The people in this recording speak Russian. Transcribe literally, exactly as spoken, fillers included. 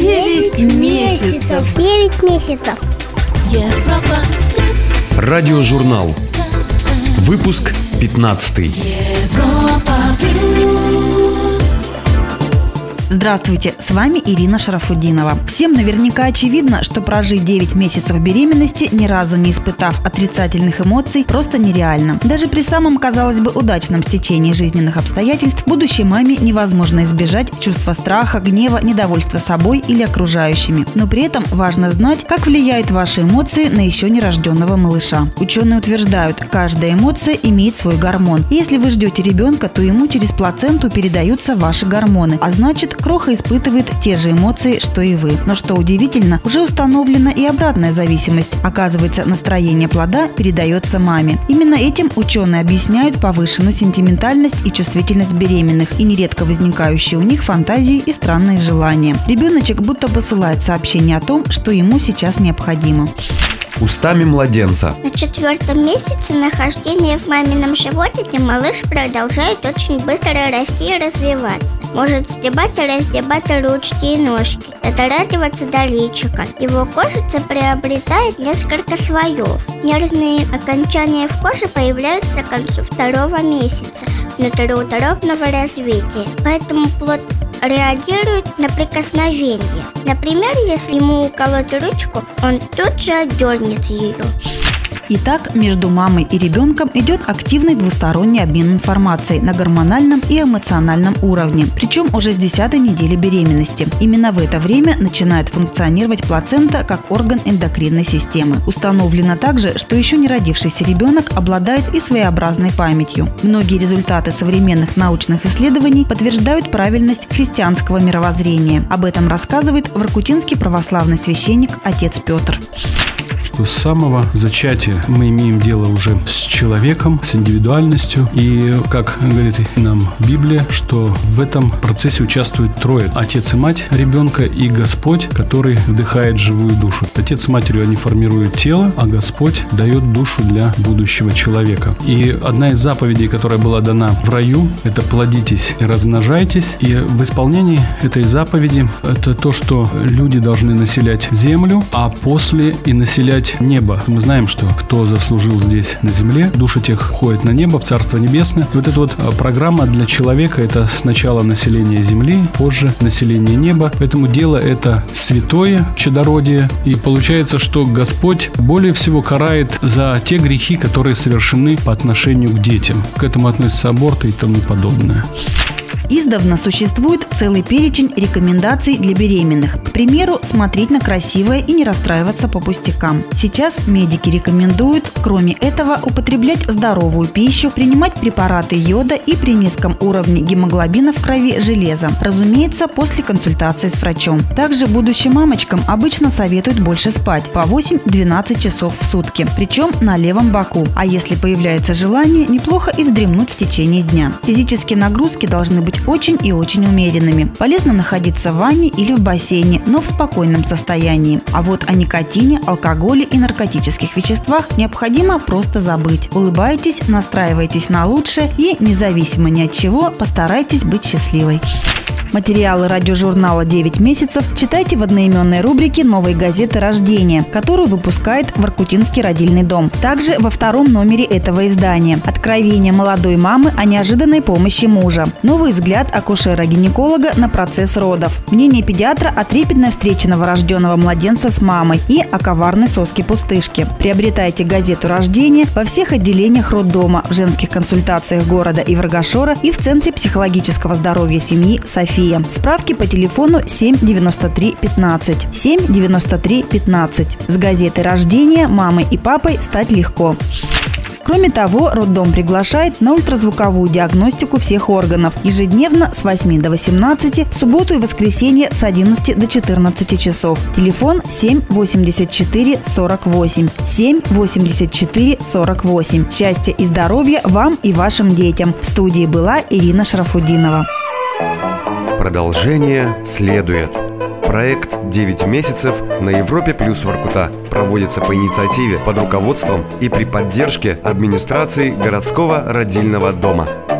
Девять месяцев. Девять месяцев. Европа плюс. Радиожурнал. Выпуск пятнадцатый. Европа плюс. Здравствуйте, с вами Ирина Шарафутдинова. Всем наверняка очевидно, что прожить девять месяцев беременности, ни разу не испытав отрицательных эмоций, просто нереально. Даже при самом, казалось бы, удачном стечении жизненных обстоятельств будущей маме невозможно избежать чувства страха, гнева, недовольства собой или окружающими. Но при этом важно знать, как влияют ваши эмоции на еще нерожденного малыша. Ученые утверждают, каждая эмоция имеет свой гормон. И если вы ждете ребенка, то ему через плаценту передаются ваши гормоны, а значит, кроха испытывает те же эмоции, что и вы. Но что удивительно, уже установлена и обратная зависимость. Оказывается, настроение плода передается маме. Именно этим ученые объясняют повышенную сентиментальность и чувствительность беременных и нередко возникающие у них фантазии и странные желания. Ребеночек будто посылает сообщение о том, что ему сейчас необходимо. Устами младенца. На четвертом месяце нахождения в мамином животике малыш продолжает очень быстро расти и развиваться. Может сгибать и разгибать ручки и ножки, дотрагиваться до личика. Его кожица приобретает несколько слоев. Нервные окончания в коже появляются к концу второго месяца внутриутробного развития. Поэтому плод реагирует на прикосновение. Например, если ему уколоть ручку, он тут же отдернет ее. Итак, между мамой и ребенком идет активный двусторонний обмен информацией на гормональном и эмоциональном уровне, причем уже с десятой недели беременности. Именно в это время начинает функционировать плацента как орган эндокринной системы. Установлено также, что еще не родившийся ребенок обладает и своеобразной памятью. Многие результаты современных научных исследований подтверждают правильность христианского мировоззрения. Об этом рассказывает воркутинский православный священник отец Петр. С самого зачатия мы имеем дело уже с человеком, с индивидуальностью. И, как говорит нам Библия, что в этом процессе участвуют трое. Отец и мать ребенка и Господь, который вдыхает живую душу. Отец с матерью, они формируют тело, а Господь дает душу для будущего человека. И одна из заповедей, которая была дана в раю, это плодитесь и размножайтесь. И в исполнении этой заповеди это то, что люди должны населять землю, а после и населять небо. Мы знаем, что кто заслужил здесь на земле, души тех ходят на небо, в Царство Небесное. И вот эта вот программа для человека – это сначала население земли, позже население неба. Поэтому дело это святое, чадородие. И получается, что Господь более всего карает за те грехи, которые совершены по отношению к детям. К этому относятся аборты и тому подобное. Издавна существует целый перечень рекомендаций для беременных. К примеру, смотреть на красивое и не расстраиваться по пустякам. Сейчас медики рекомендуют, кроме этого, употреблять здоровую пищу, принимать препараты йода и при низком уровне гемоглобина в крови железа. Разумеется, после консультации с врачом. Также будущим мамочкам обычно советуют больше спать по восемь-двенадцать часов в сутки, причем на левом боку. А если появляется желание, неплохо и вздремнуть в течение дня. Физические нагрузки должны быть очень и очень умеренными. Полезно находиться в ванне или в бассейне, но в спокойном состоянии. А вот о никотине, алкоголе и наркотических веществах необходимо просто забыть. Улыбайтесь, настраивайтесь на лучшее и, независимо ни от чего, постарайтесь быть счастливой. Материалы радиожурнала «девять месяцев» читайте в одноименной рубрике «Новой газеты рождения», которую выпускает Воркутинский родильный дом. Также во втором номере этого издания «Откровения молодой мамы о неожиданной помощи мужа». Новый взгляд акушера-гинеколога на процесс родов. Мнение педиатра о трепетной встрече новорожденного младенца с мамой и о коварной соске-пустышке. Приобретайте газету рождения во всех отделениях роддома, в женских консультациях города Иваргашора и в Центре психологического здоровья семьи «София». Справки по телефону семь девяносто три пятнадцать. семь девяносто три пятнадцать. С газетой рождения мамой и папой стать легко. Кроме того, роддом приглашает на ультразвуковую диагностику всех органов ежедневно с восьми до восемнадцати, в субботу и воскресенье с одиннадцати до четырнадцати часов. Телефон семь восемьдесят четыре сорок восемь. семь восемьдесят четыре сорок восемь. Счастья и здоровья вам и вашим детям. В студии была Ирина Шарафутдинова. Продолжение следует. Проект «девять месяцев» на Европе плюс Воркута проводится по инициативе, под руководством и при поддержке администрации городского родильного дома.